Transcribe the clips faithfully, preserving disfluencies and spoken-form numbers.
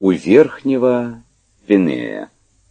У верхнего Пенея.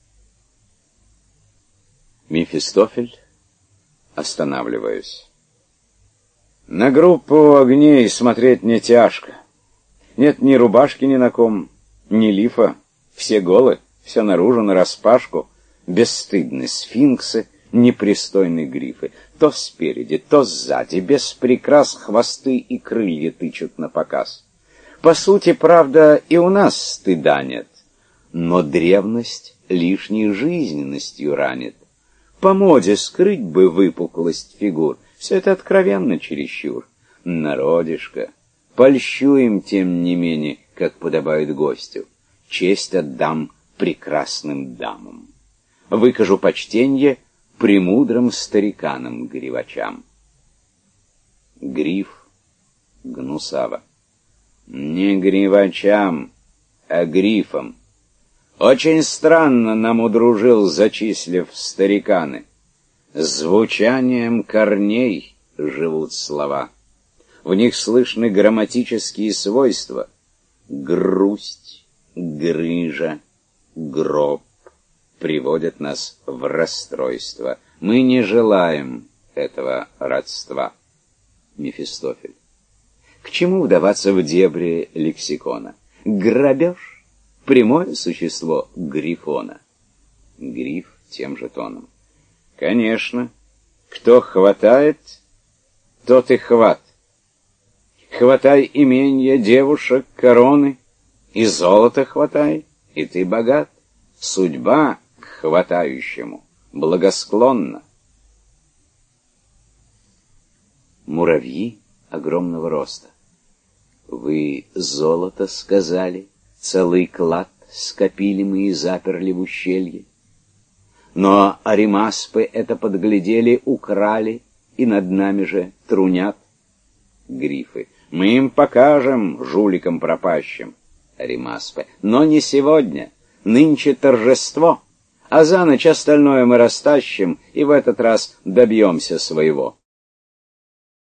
Мефистофель, останавливаюсь. На группу огней смотреть не тяжко. Нет ни рубашки ни на ком, ни лифа. Все голы, все наружу нараспашку. Бесстыдны сфинксы, непристойны грифы. То спереди, то сзади, без прикрас хвосты и крылья тычут на показ. По сути, правда, и у нас стыда нет, но древность лишней жизненностью ранит. По моде скрыть бы выпуклость фигур, все это откровенно чересчур. Народишко, польщу им тем не менее, как подобает гостю. Честь отдам прекрасным дамам. Выкажу почтенье премудрым стариканам-гривачам. Гриф гнусаво. Не гривачам, а грифам. Очень странно нам удружил, зачислив стариканы. Звучанием корней живут слова. В них слышны грамматические свойства. Грусть, грыжа, гроб приводят нас в расстройство. Мы не желаем этого родства. Мефистофель. К чему вдаваться в дебри лексикона? Грабеж — прямое существо грифона. Гриф тем же тоном. Конечно, кто хватает, тот и хват. Хватай именья, девушек, короны, и золота хватай, и ты богат. Судьба к хватающему благосклонна. Муравьи огромного роста. Вы золото сказали, целый клад скопили мы и заперли в ущелье. Но аримаспы это подглядели, украли, и над нами же трунят. Грифы. Мы им покажем, жуликам пропащим. Аримаспы. Но не сегодня. Нынче торжество, а за ночь остальное мы растащим и в этот раз добьемся своего.